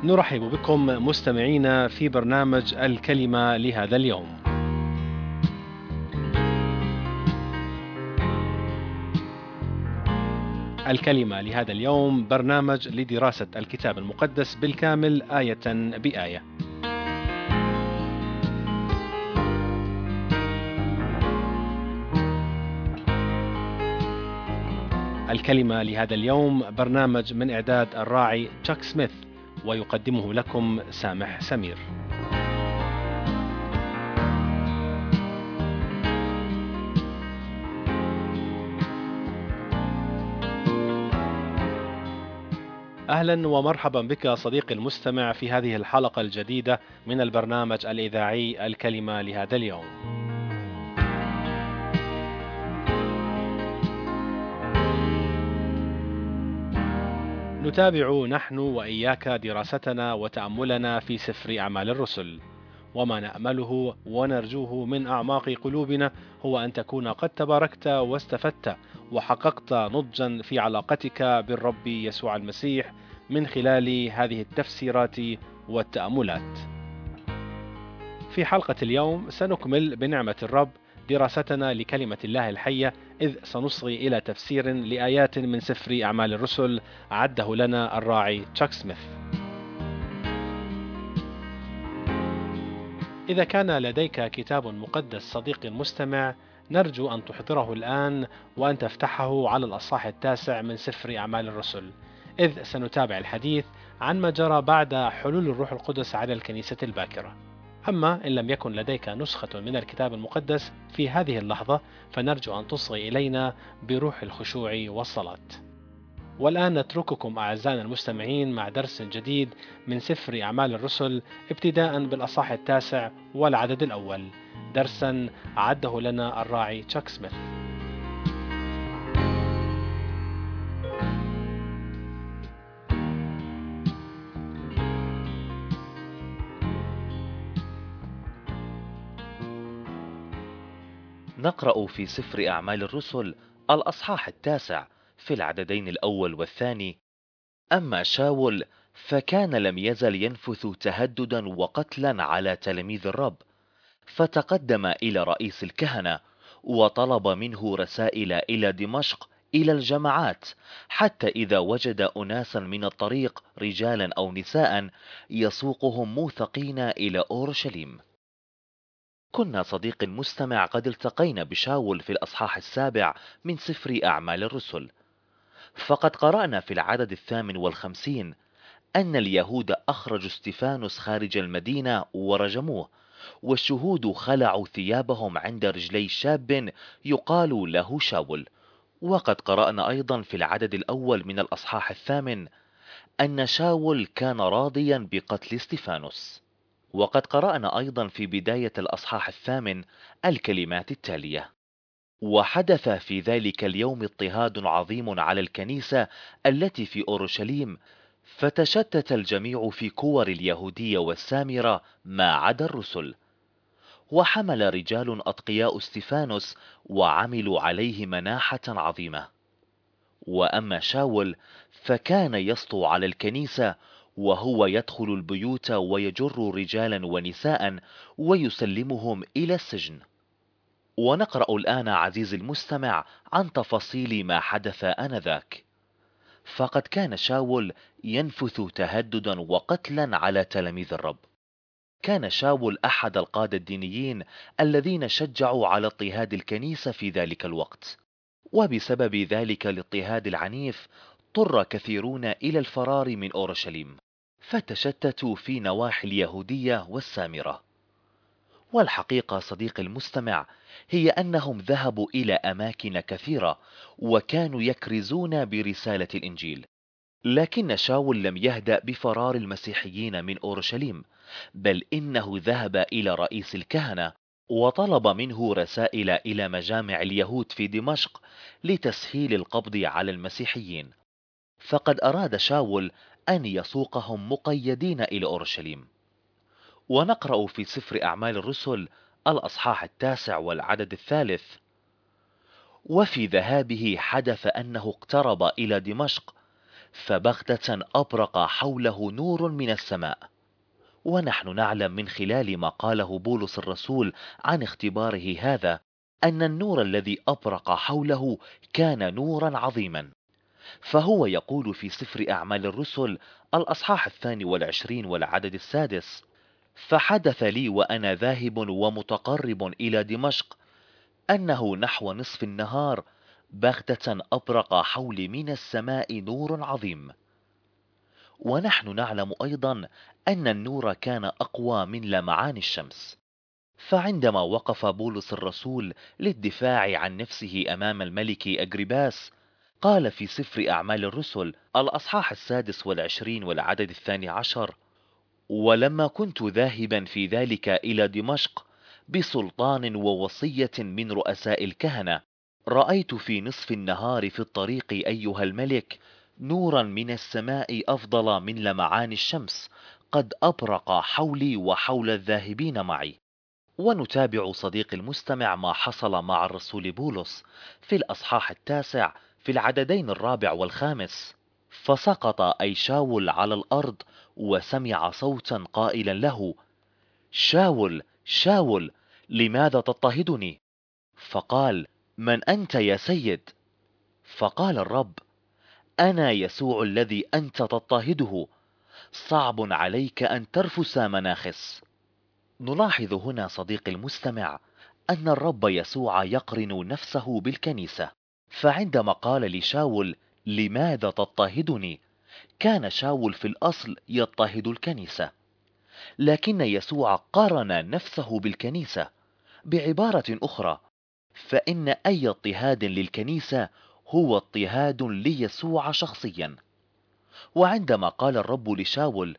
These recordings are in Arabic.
نرحب بكم مستمعينا في برنامج الكلمة لهذا اليوم. الكلمة لهذا اليوم برنامج لدراسة الكتاب المقدس بالكامل آية بآية. الكلمة لهذا اليوم برنامج من إعداد الراعي تشاك سميث، ويقدمه لكم سامح سمير. أهلا ومرحبا بك صديقي المستمع في هذه الحلقة الجديدة من البرنامج الإذاعي الكلمة لهذا اليوم. نتابع نحن وإياك دراستنا وتأملنا في سفر أعمال الرسل، وما نأمله ونرجوه من أعماق قلوبنا هو أن تكون قد تباركت واستفدت وحققت نضجا في علاقتك بالرب يسوع المسيح من خلال هذه التفسيرات والتأملات. في حلقة اليوم سنكمل بنعمة الرب دراستنا لكلمة الله الحية، إذ سنصغي إلى تفسير لآيات من سفر أعمال الرسل عده لنا الراعي تشاك سميث. إذا كان لديك كتاب مقدس صديقي المستمع، نرجو أن تحضره الآن وأن تفتحه على الأصحاح 9 من سفر أعمال الرسل، إذ سنتابع الحديث عن ما جرى بعد حلول الروح القدس على الكنيسة الباكرة. أما إن لم يكن لديك نسخة من الكتاب المقدس في هذه اللحظة، فنرجو أن تصغي إلينا بروح الخشوع والصلاة. والآن نترككم أعزائنا المستمعين مع درس جديد من سفر أعمال الرسل، ابتداء بالأصحاح 9 والعدد الأول، درسا أعده لنا الراعي تشاك سميث. نقرأ في سفر أعمال الرسل الأصحاح 9 في العددين الأول والثاني. أما شاول فكان لم يزل ينفث تهددا وقتلا على تلاميذ الرب، فتقدم إلى رئيس الكهنة وطلب منه رسائل إلى دمشق إلى الجماعات، حتى إذا وجد أناسا من الطريق رجالا أو نساء يسوقهم موثقين إلى أورشليم. كنا صديقي المستمع قد التقينا بشاول في الأصحاح 7 من سفر أعمال الرسل، فقد قرأنا في العدد 58 أن اليهود أخرجوا استفانوس خارج المدينة ورجموه، والشهود خلعوا ثيابهم عند رجلي شاب يقال له شاول. وقد قرأنا أيضا في العدد الأول من الأصحاح 8 أن شاول كان راضيا بقتل استفانوس. وقد قرأنا أيضا في بداية الأصحاح 8 الكلمات التالية: وحدث في ذلك اليوم اضطهاد عظيم على الكنيسة التي في أورشليم، فتشتت الجميع في كور اليهودية والسامرة ما عدا الرسل. وحمل رجال أتقياء استفانوس وعملوا عليه مناحة عظيمة. وأما شاول فكان يسطو على الكنيسة، وهو يدخل البيوت ويجر رجالا ونساء ويسلمهم إلى السجن. ونقرأ الآن عزيزي المستمع عن تفاصيل ما حدث آنذاك. فقد كان شاول ينفث تهددا وقتلا على تلاميذ الرب. كان شاول أحد القادة الدينيين الذين شجعوا على اضطهاد الكنيسة في ذلك الوقت، وبسبب ذلك الاضطهاد العنيف اضطر كثيرون إلى الفرار من أورشليم، فتشتتوا في نواحي اليهودية والسامرة. والحقيقة صديقي المستمع هي أنهم ذهبوا إلى أماكن كثيرة وكانوا يكرزون برسالة الإنجيل. لكن شاول لم يهدأ بفرار المسيحيين من أورشليم، بل إنه ذهب إلى رئيس الكهنة وطلب منه رسائل إلى مجامع اليهود في دمشق لتسهيل القبض على المسيحيين. فقد أراد شاول أن يسوقهم مقيدين إلى أورشليم. ونقرأ في سفر أعمال الرسل الأصحاح 9 والعدد 3: وفي ذهابه حدث أنه اقترب إلى دمشق، فبغتة أبرق حوله نور من السماء. ونحن نعلم من خلال ما قاله بولس الرسول عن اختباره هذا أن النور الذي أبرق حوله كان نورا عظيما. فهو يقول في سفر أعمال الرسل الأصحاح 22 والعدد 6: فحدث لي وأنا ذاهب ومتقرب إلى دمشق أنه نحو نصف النهار بغتة أبرق حولي من السماء نور عظيم. ونحن نعلم أيضا أن النور كان أقوى من لمعان الشمس. فعندما وقف بولس الرسول للدفاع عن نفسه أمام الملك أجرباس قال في سفر أعمال الرسل الأصحاح 26 والعدد 12: ولما كنت ذاهبا في ذلك إلى دمشق بسلطان ووصية من رؤساء الكهنة رأيت في نصف النهار في الطريق أيها الملك نورا من السماء أفضل من لمعان الشمس قد أبرق حولي وحول الذاهبين معي. ونتابع صديق المستمع ما حصل مع الرسول بولس في الأصحاح 9 في العددين 4 و5: فسقط أي شاول على الأرض وسمع صوتا قائلا له: شاول شاول لماذا تضطهدني؟ فقال: من أنت يا سيد؟ فقال الرب: أنا يسوع الذي أنت تضطهده، صعب عليك أن ترفس مناخس. نلاحظ هنا صديق المستمع أن الرب يسوع يقرن نفسه بالكنيسة. فعندما قال لشاول لماذا تضطهدني كان شاول في الأصل يضطهد الكنيسة، لكن يسوع قارن نفسه بالكنيسة. بعبارة أخرى فإن أي اضطهاد للكنيسة هو اضطهاد ليسوع شخصيا. وعندما قال الرب لشاول: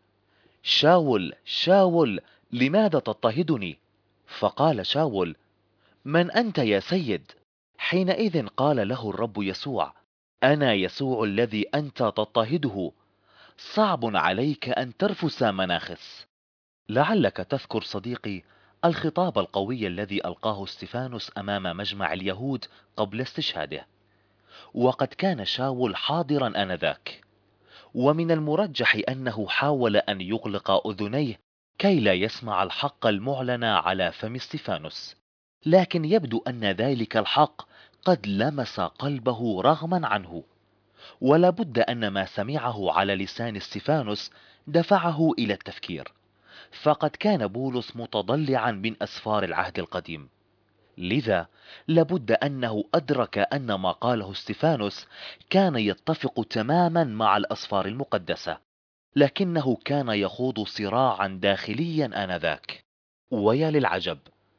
شاول شاول لماذا تضطهدني؟ فقال شاول: من أنت يا سيد؟ حينئذ قال له الرب يسوع: أنا يسوع الذي أنت تضطهده، صعب عليك أن ترفس مناخس. لعلك تذكر صديقي الخطاب القوي الذي ألقاه استفانوس أمام مجمع اليهود قبل استشهاده، وقد كان شاول حاضرا آنذاك. ومن المرجح أنه حاول أن يغلق أذنيه كي لا يسمع الحق المعلن على فم استفانوس، لكن يبدو أن ذلك الحق قد لمس قلبه رغما عنه. ولا بد أن ما سمعه على لسان استفانوس دفعه إلى التفكير، فقد كان بولس متضلعا من أسفار العهد القديم، لذا لابد أنه أدرك أن ما قاله استفانوس كان يتفق تماما مع الأسفار المقدسة، لكنه كان يخوض صراعا داخليا آنذاك. ويا للعجب،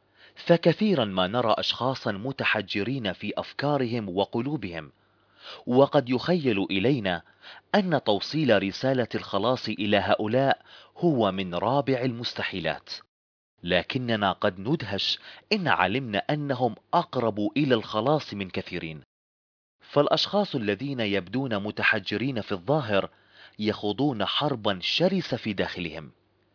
فكثيرا ما نرى أشخاصا متحجرين في أفكارهم وقلوبهم، وقد يخيل إلينا أن توصيل رسالة الخلاص إلى هؤلاء هو من رابع المستحيلات، لكننا قد ندهش إن علمنا أنهم أقرب إلى الخلاص من كثيرين. فالأشخاص الذين يبدون متحجرين في الظاهر يخوضون حربا شرسة في داخلهم،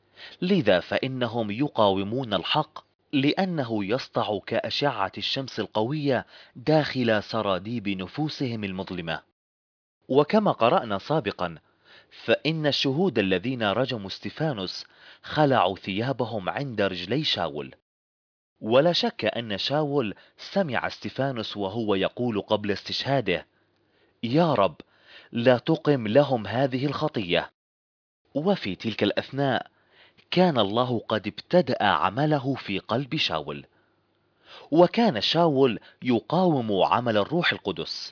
لذا فإنهم يقاومون الحق لأنه يسطع كأشعة الشمس القوية داخل سراديب نفوسهم المظلمة. وكما قرأنا سابقا فإن الشهود الذين رجموا استفانوس خلعوا ثيابهم عند رجلي شاول. ولا شك أن شاول سمع استفانوس وهو يقول قبل استشهاده: يا رب لا تقم لهم هذه الخطية. وفي تلك الأثناء كان الله قد ابتدأ عمله في قلب شاول، وكان شاول يقاوم عمل الروح القدس.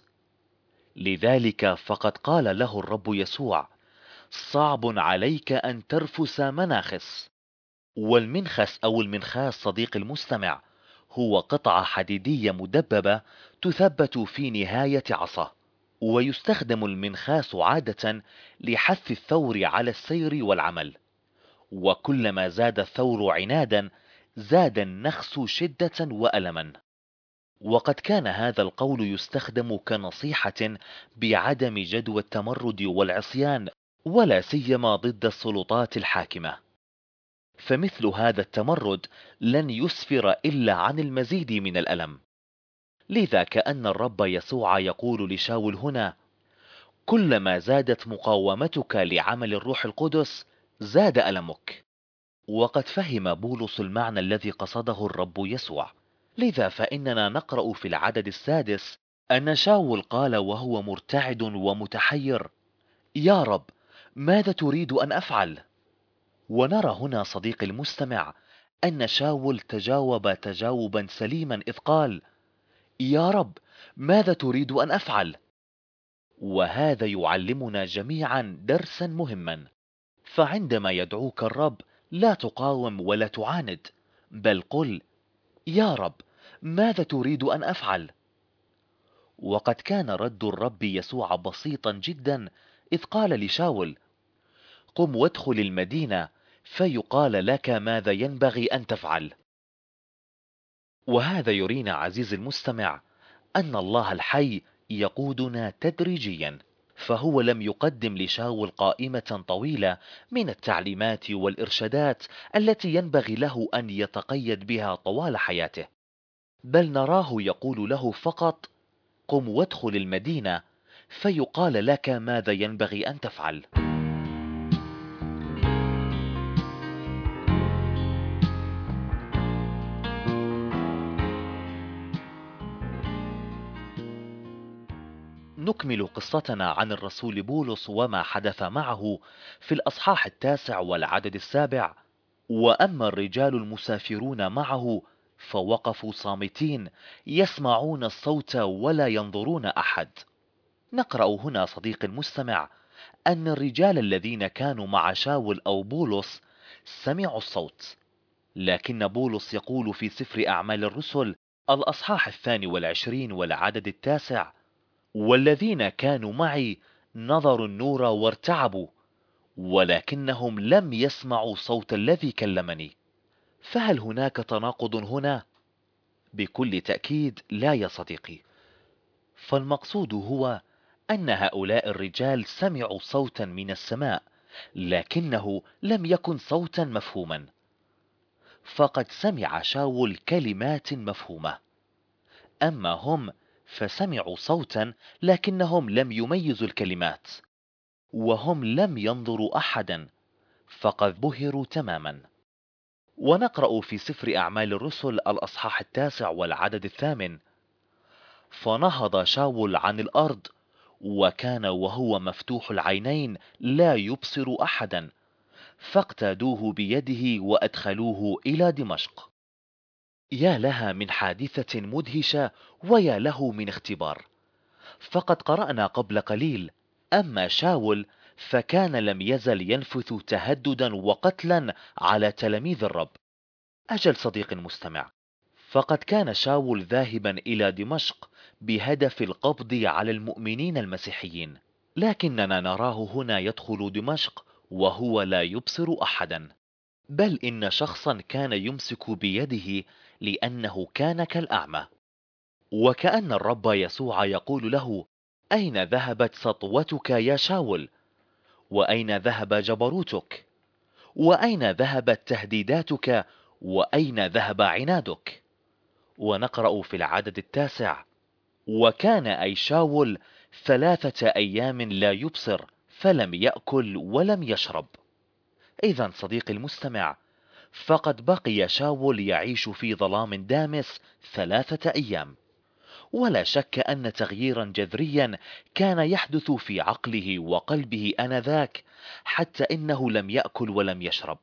لذلك فقد قال له الرب يسوع: صعب عليك أن ترفس مناخس. والمنخس أو المنخاس صديق المستمع هو قطعة حديدية مدببة تثبت في نهاية عصا، ويستخدم المنخاس عادة لحث الثور على السير والعمل، وكلما زاد الثور عنادا زاد النخس شدة وألما. وقد كان هذا القول يستخدم كنصيحة بعدم جدوى التمرد والعصيان، ولا سيما ضد السلطات الحاكمة. فمثل هذا التمرد لن يسفر إلا عن المزيد من الألم. لذا كأن الرب يسوع يقول لشاول هنا: كلما زادت مقاومتك لعمل الروح القدس زاد ألمك. وقد فهم بولس المعنى الذي قصده الرب يسوع، لذا فإننا نقرأ في العدد السادس أن شاول قال وهو مرتعد ومتحير: يا رب، ماذا تريد أن أفعل؟ ونرى هنا صديقي المستمع أن شاول تجاوب تجاوبا سليما إذ قال: يا رب، ماذا تريد أن أفعل؟ وهذا يعلمنا جميعا درسا مهما، فعندما يدعوك الرب لا تقاوم ولا تعاند، بل قل: يا رب، ماذا تريد أن أفعل؟ وقد كان رد الرب يسوع بسيطا جدا، إذ قال لشاول: قم وادخل المدينة فيقال لك ماذا ينبغي أن تفعل. وهذا يرينا عزيزي المستمع أن الله الحي يقودنا تدريجيا، فهو لم يقدم لشاول قائمة طويلة من التعليمات والإرشادات التي ينبغي له أن يتقيد بها طوال حياته، بل نراه يقول له فقط: قم وادخل المدينة فيقال لك ماذا ينبغي أن تفعل. نكمل قصتنا عن الرسول بولس وما حدث معه في الأصحاح 9 والعدد 7. وأما الرجال المسافرون معه فوقفوا صامتين يسمعون الصوت ولا ينظرون أحد. نقرأ هنا صديقي المستمع أن الرجال الذين كانوا مع شاول أو بولس سمعوا الصوت، لكن بولس يقول في سفر أعمال الرسل الأصحاح 22 والعدد 9: والذين كانوا معي نظروا النور وارتعبوا، ولكنهم لم يسمعوا صوت الذي كلمني. فهل هناك تناقض هنا؟ بكل تأكيد لا يا صديقي، فالمقصود هو أن هؤلاء الرجال سمعوا صوتا من السماء، لكنه لم يكن صوتا مفهوما. فقد سمع شاول كلمات مفهومة، أما هم فسمعوا صوتا لكنهم لم يميزوا الكلمات، وهم لم ينظروا أحدا، فقد بهروا تماما. ونقرأ في سفر أعمال الرسل الأصحاح 9 والعدد 8: فنهض شاول عن الأرض، وكان وهو مفتوح العينين لا يبصر أحدا، فاقتادوه بيده وأدخلوه إلى دمشق. يا لها من حادثة مدهشة، ويا له من اختبار. فقد قرأنا قبل قليل: أما شاول فكان لم يزل ينفث تهددا وقتلا على تلاميذ الرب. أجل صديق المستمع، فقد كان شاول ذاهبا إلى دمشق بهدف القبض على المؤمنين المسيحيين، لكننا نراه هنا يدخل دمشق وهو لا يبصر أحدا، بل إن شخصا كان يمسك بيده لأنه كان كالأعمى. وكأن الرب يسوع يقول له: أين ذهبت سطوتك يا شاول؟ وأين ذهب جبروتك؟ وأين ذهبت تهديداتك؟ وأين ذهب عنادك؟ ونقرأ في العدد 9: وكان أي شاول 3 أيام لا يبصر، فلم يأكل ولم يشرب. إذن صديقي المستمع، فقد بقي شاول يعيش في ظلام دامس 3 أيام، ولا شك أن تغييرا جذريا كان يحدث في عقله وقلبه آنذاك، حتى إنه لم يأكل ولم يشرب.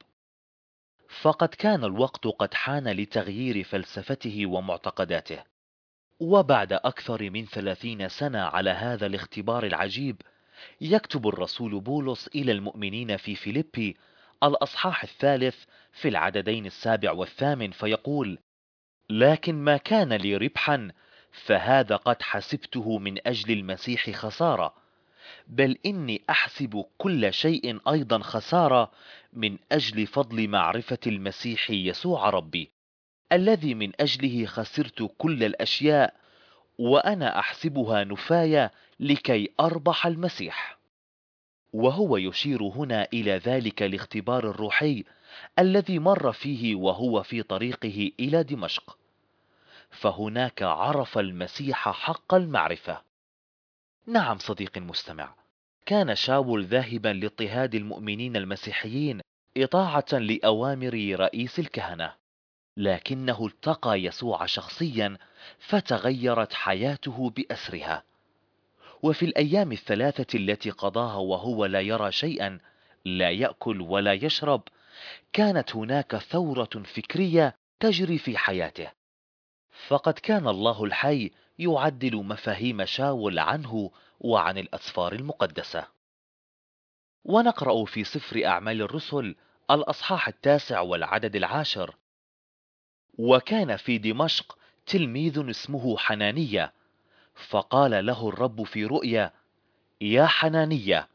فقد كان الوقت قد حان لتغيير فلسفته ومعتقداته. وبعد أكثر من 30 سنة على هذا الاختبار العجيب، يكتب الرسول بولس إلى المؤمنين في فيليبي الأصحاح 3 في العددين 7 و8 فيقول: لكن ما كان لي ربحا فهذا قد حسبته من أجل المسيح خسارة، بل إني أحسب كل شيء أيضا خسارة من أجل فضل معرفة المسيح يسوع ربي، الذي من أجله خسرت كل الأشياء، وأنا أحسبها نفاية لكي أربح المسيح. وهو يشير هنا إلى ذلك الاختبار الروحي الذي مر فيه وهو في طريقه إلى دمشق، فهناك عرف المسيح حق المعرفة. نعم صديقي المستمع، كان شاول ذاهبا لاضطهاد المؤمنين المسيحيين إطاعة لأوامر رئيس الكهنة، لكنه التقى يسوع شخصيا فتغيرت حياته بأسرها. وفي الأيام الثلاثة التي قضاها وهو لا يرى شيئا، لا يأكل ولا يشرب، كانت هناك ثورة فكرية تجري في حياته. فقد كان الله الحي يعدل مفاهيم شاول عنه وعن الأسفار المقدسة. ونقرأ في سفر أعمال الرسل الأصحاح 9 والعدد 10: وكان في دمشق تلميذ اسمه حنانية، فقال له الرب في رؤيا: يا حنانية.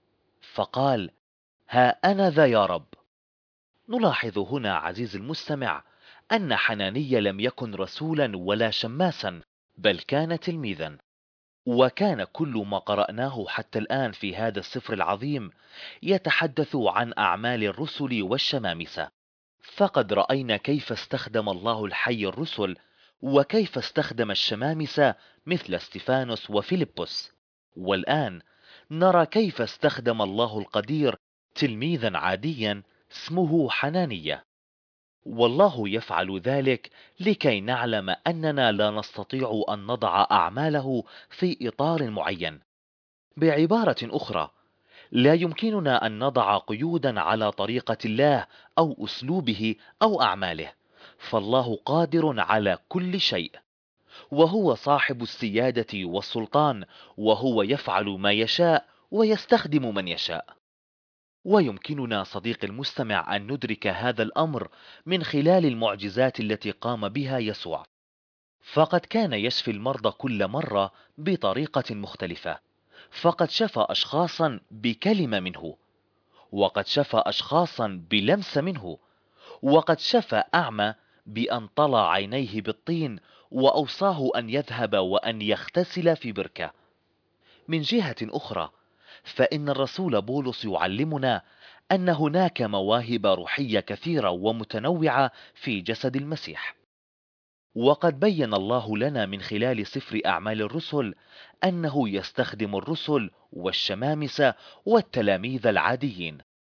فقال: ها أنا ذا يا رب. نلاحظ هنا عزيزي المستمع أن حنانية لم يكن رسولا ولا شماسا، بل كان تلميذا. وكان كل ما قرأناه حتى الآن في هذا السفر العظيم يتحدث عن أعمال الرسل والشمامسة. فقد رأينا كيف استخدم الله الحي الرسل، وكيف استخدم الشمامسة مثل استفانوس وفيلبس. والآن نرى كيف استخدم الله القدير تلميذا عاديا اسمه حنانية. والله يفعل ذلك لكي نعلم أننا لا نستطيع أن نضع أعماله في إطار معين. بعبارة أخرى، لا يمكننا أن نضع قيودا على طريقة الله أو أسلوبه أو أعماله، فالله قادر على كل شيء، وهو صاحب السيادة والسلطان، وهو يفعل ما يشاء ويستخدم من يشاء. ويمكننا صديقي المستمع أن ندرك هذا الأمر من خلال المعجزات التي قام بها يسوع. فقد كان يشفي المرضى كل مرة بطريقة مختلفة. فقد شفى أشخاصا بكلمة منه، وقد شفى أشخاصا بلمس منه، وقد شفى أعمى بأن طلع عينيه بالطين وأوصاه أن يذهب وأن يغتسل في بركة. من جهة أخرى، فإن الرسول بولس يعلمنا أن هناك مواهب روحية كثيرة ومتنوعة في جسد المسيح. وقد بين الله لنا من خلال سفر أعمال الرسل أنه يستخدم الرسل والشمامسة والتلاميذ العاديين.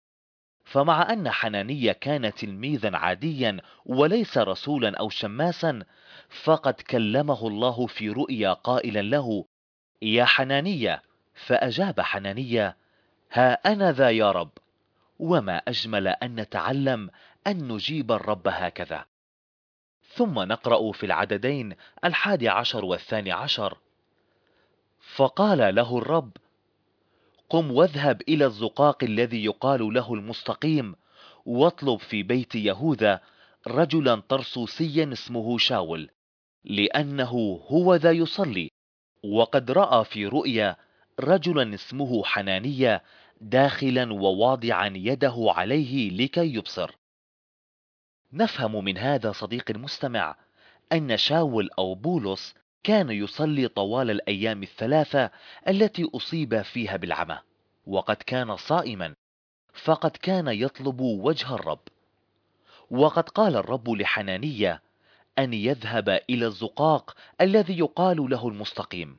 فمع أن حنانية كان تلميذا عاديا وليس رسولا أو شماسا، فقد كلمه الله في رؤيا قائلا له: يا حنانية. فأجاب حنانية: ها أنا ذا يا رب. وما أجمل أن نتعلم أن نجيب الرب هكذا. ثم نقرأ في العددين 11 و12: فقال له الرب: قم واذهب إلى الزقاق الذي يقال له المستقيم، واطلب في بيت يهوذا رجلا طرسوسيا اسمه شاول، لأنه هو ذا يصلي، وقد رأى في رؤيا رجلا اسمه حنانية داخلا وواضعا يده عليه لكي يبصر. نفهم من هذا صديقي المستمع أن شاول أو بولس كان يصلي طوال الأيام الثلاثة التي أصيب فيها بالعمى، وقد كان صائما، فقد كان يطلب وجه الرب. وقد قال الرب لحنانية أن يذهب إلى الزقاق الذي يقال له المستقيم.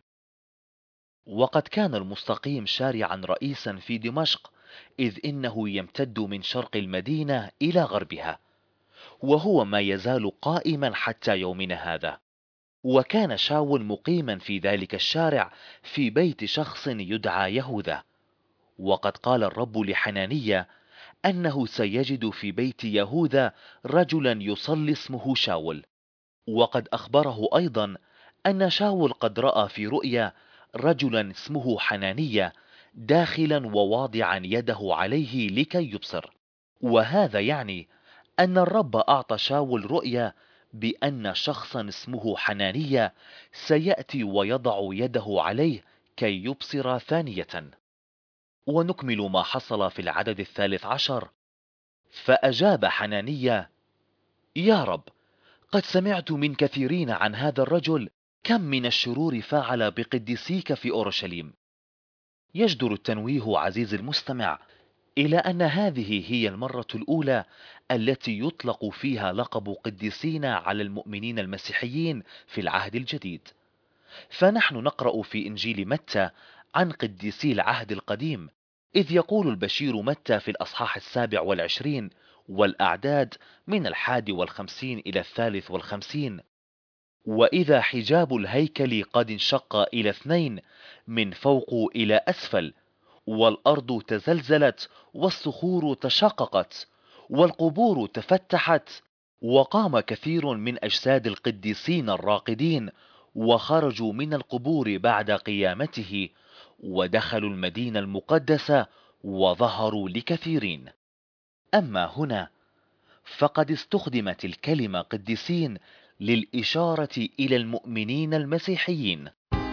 وقد كان المستقيم شارعا رئيسا في دمشق، إذ إنه يمتد من شرق المدينة إلى غربها، وهو ما يزال قائما حتى يومنا هذا. وكان شاول مقيما في ذلك الشارع في بيت شخص يدعى يهوذا. وقد قال الرب لحنانية أنه سيجد في بيت يهوذا رجلا يصلي اسمه شاول. وقد أخبره أيضا أن شاول قد رأى في رؤيا رجلا اسمه حنانية داخلا وواضعا يده عليه لكي يبصر. وهذا يعني أن الرب أعطى شاول رؤيا بأن شخصا اسمه حنانية سيأتي ويضع يده عليه كي يبصر ثانية. ونكمل ما حصل في العدد 13: فأجاب حنانية: يا رب، قد سمعت من كثيرين عن هذا الرجل، كم من الشرور فعل بقديسيك في أورشليم. يجدر التنويه عزيزي المستمع إلى أن هذه هي المرة الأولى التي يطلق فيها لقب قديسين على المؤمنين المسيحيين في العهد الجديد. فنحن نقرأ في إنجيل متى عن قديسي العهد القديم، إذ يقول البشير متى في الأصحاح 27 والأعداد من 51 إلى 53: وإذا حجاب الهيكل قد انشق إلى 2 من فوق إلى أسفل، والأرض تزلزلت والصخور تشققت والقبور تفتحت، وقام كثير من أجساد القديسين الراقدين وخرجوا من القبور بعد قيامته ودخلوا المدينة المقدسة وظهروا لكثيرين. أما هنا فقد استخدمت الكلمة قديسين للإشارة إلى المؤمنين المسيحيين.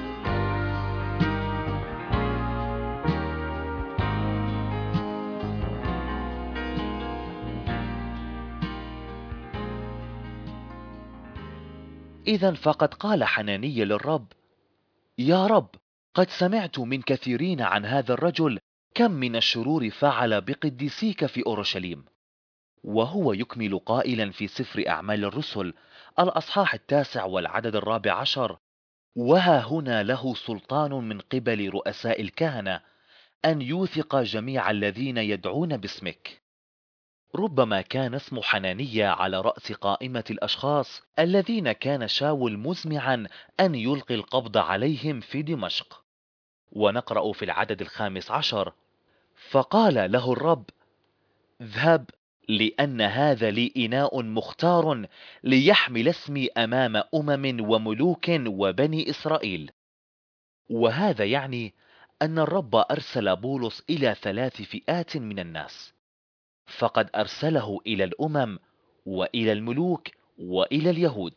إذن فقد قال حنانيا للرب: يا رب، قد سمعت من كثيرين عن هذا الرجل كم من الشرور فعل بقديسيك في أورشليم. وهو يكمل قائلا في سفر أعمال الرسل الأصحاح 9 والعدد 14: وها هنا له سلطان من قبل رؤساء الكهنة أن يوثق جميع الذين يدعون باسمك. ربما كان اسم حنانيا على رأس قائمة الأشخاص الذين كان شاول مزمعا أن يلقي القبض عليهم في دمشق. ونقرأ في العدد 15: فقال له الرب: اذهب، لأن هذا لي إناء مختار ليحمل اسمي أمام وملوك وبني إسرائيل. وهذا يعني أن الرب أرسل بولس إلى 3 فئات من الناس، فقد أرسله إلى الأمم وإلى الملوك وإلى اليهود.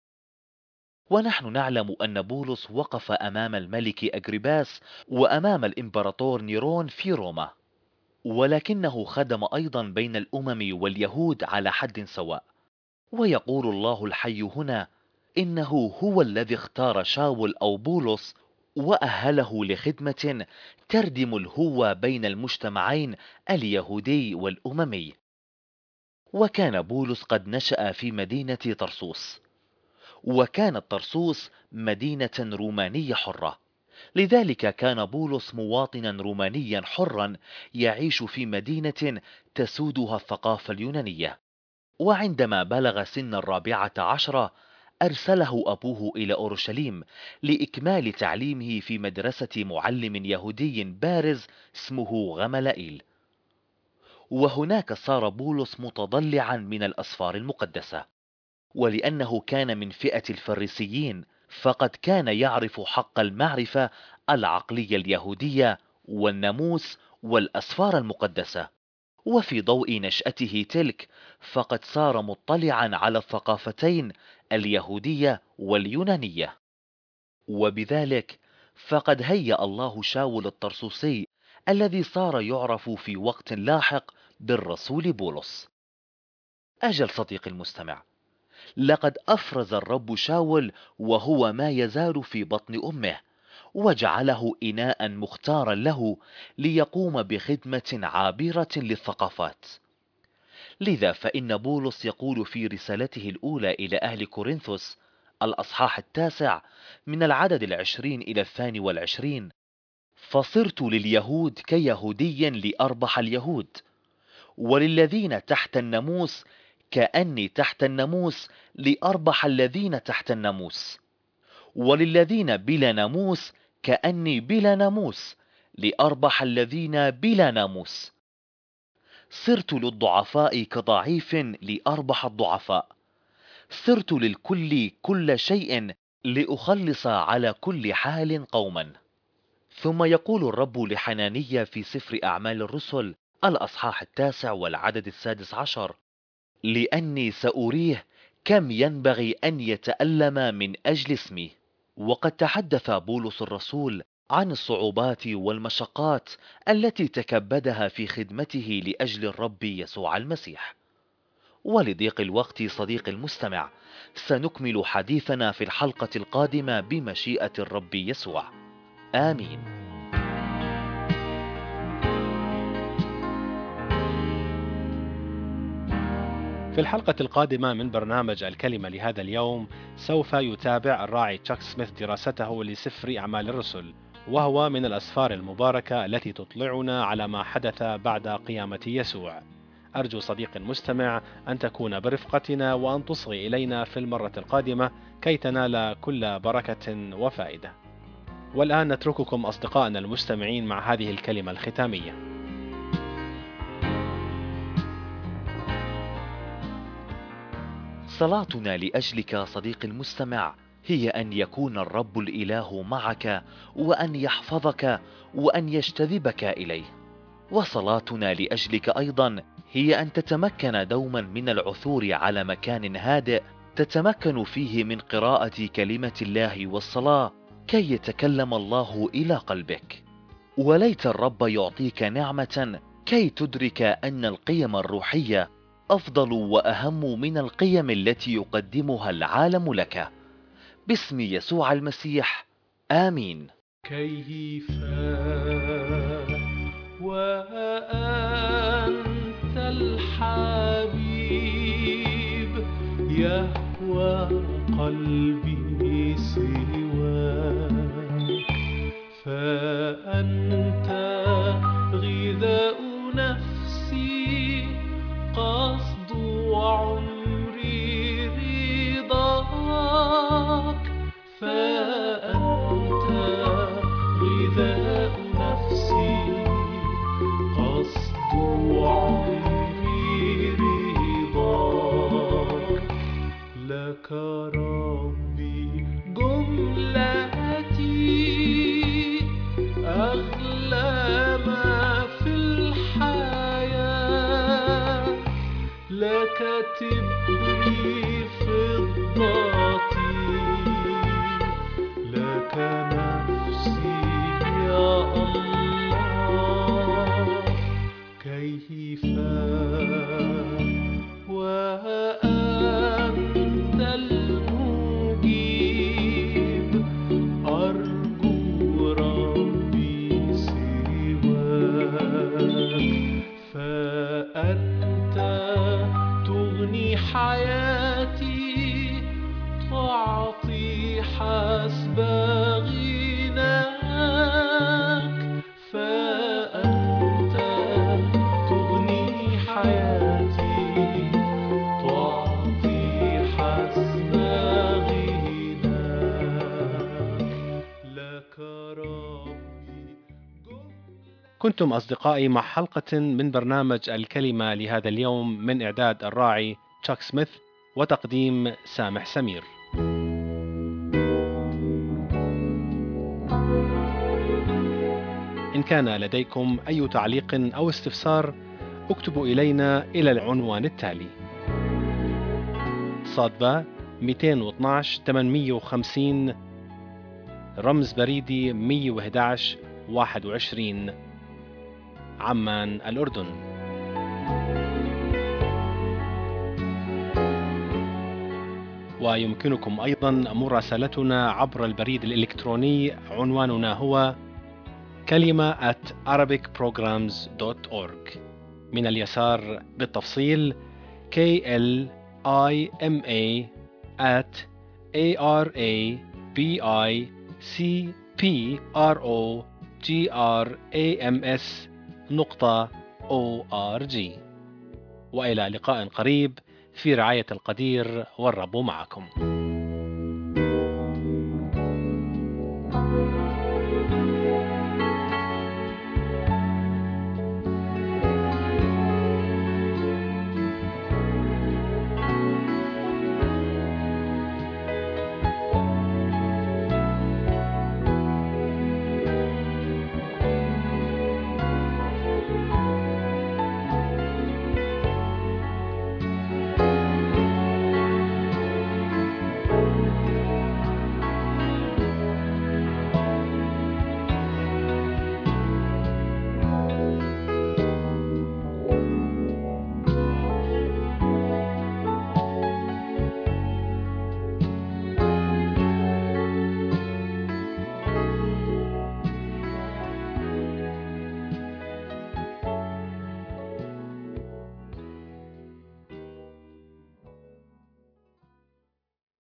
ونحن نعلم أن بولس وقف أمام الملك أجريباس وأمام الإمبراطور نيرون في روما، ولكنه خدم أيضا بين الأمم واليهود على حد سواء. ويقول الله الحي هنا إنه هو الذي اختار شاول أو بولس وأهله لخدمة تردم الهوة بين المجتمعين اليهودي والأممي. وكان بولس قد نشأ في مدينة طرسوس، وكانت طرسوس مدينة رومانية حرة، لذلك كان بولس مواطنا رومانيا حرا يعيش في مدينة تسودها الثقافة اليونانية. وعندما بلغ سن 14 أرسله أبوه إلى أورشليم لإكمال تعليمه في مدرسة معلم يهودي بارز اسمه غملائيل. وهناك صار بولس متضلعا من الأسفار المقدسة، ولأنه كان من فئة الفريسيين فقد كان يعرف حق المعرفة العقلية اليهودية والناموس والأسفار المقدسة. وفي ضوء نشأته تلك فقد صار مطلعا على الثقافتين اليهودية واليونانية. وبذلك فقد هيأ الله شاول الطرسوسي الذي صار يعرف في وقت لاحق بالرسول بولس. أجل صديقي المستمع، لقد أفرز الرب شاول وهو ما يزال في بطن أمه، وجعله إناء مختارا له ليقوم بخدمة عابرة للثقافات. لذا فإن بولس يقول في رسالته الأولى إلى أهل كورنثوس الأصحاح 9 من العدد 20 إلى 22: فصرت لليهود كيهودي لأربح اليهود، وللذين تحت الناموس كأني تحت الناموس لأربح الذين تحت الناموس، وللذين بلا ناموس كأني بلا ناموس لأربح الذين بلا ناموس. صرت للضعفاء كضعيف لأربح الضعفاء، صرت للكل كل شيء لأخلص على كل حال قوما. ثم يقول الرب لحنانيا في سفر أعمال الرسل الأصحاح 9 والعدد 16: لأني سأريه كم ينبغي أن يتألم من أجل اسمي. وقد تحدث بولس الرسول عن الصعوبات والمشقات التي تكبدها في خدمته لأجل الرب يسوع المسيح. ولضيق الوقت صديقي المستمع، سنكمل حديثنا في الحلقة القادمة بمشيئة الرب يسوع. آمين. في الحلقة القادمة من برنامج الكلمة لهذا اليوم سوف يتابع الراعي تشاك سميث دراسته لسفر أعمال الرسل، وهو من الأسفار المباركة التي تطلعنا على ما حدث بعد قيامة يسوع. أرجو صديقي المستمع أن تكون برفقتنا وأن تصغي إلينا في المرة القادمة كي تنال كل بركة وفائدة. والآن نترككم أصدقائنا المستمعين مع هذه الكلمة الختامية. صلاتنا لأجلك صديقي المستمع هي أن يكون الرب الإله معك، وأن يحفظك، وأن يجتذبك إليه. وصلاتنا لأجلك أيضا هي أن تتمكن دوما من العثور على مكان هادئ تتمكن فيه من قراءة كلمة الله والصلاة كي يتكلم الله إلى قلبك. وليت الرب يعطيك نعمة كي تدرك أن القيم الروحية أفضل وأهم من القيم التي يقدمها العالم لك. باسم يسوع المسيح، آمين. كيف وأنت الحبيب يهوى قلبي سواك، فأنت غذاء نفسي، قصد عمري رضاك، فأنت غذاء نفسي، قصد عمري رضاك. لك ربي جملتي، أغلى ما في الحياة، لك تبري فضتي، لك نفسي يا الله. كيف وأنت المجيب، أرجو ربي سواك، فأنت تغني حياتي، تعطي حسب غناك، فأنت تغني حياتي، تعطي حسب غناك. لك ربي كنتم أصدقائي مع حلقة من برنامج الكلمة لهذا اليوم، من إعداد الراعي تشاك سميث وتقديم سامح سمير. إن كان لديكم أي تعليق أو استفسار اكتبوا إلينا إلى العنوان التالي: صادبة 212 850 رمز بريدي 111 21 عمان الأردن. ويمكنكم أيضا مراسلتنا عبر البريد الإلكتروني، عنواننا هو kalima@arabicprograms.org. من اليسار بالتفصيل KLIMA@ARABICPROGRAMS.org. وإلى لقاء قريب في رعاية القدير، والرب معكم.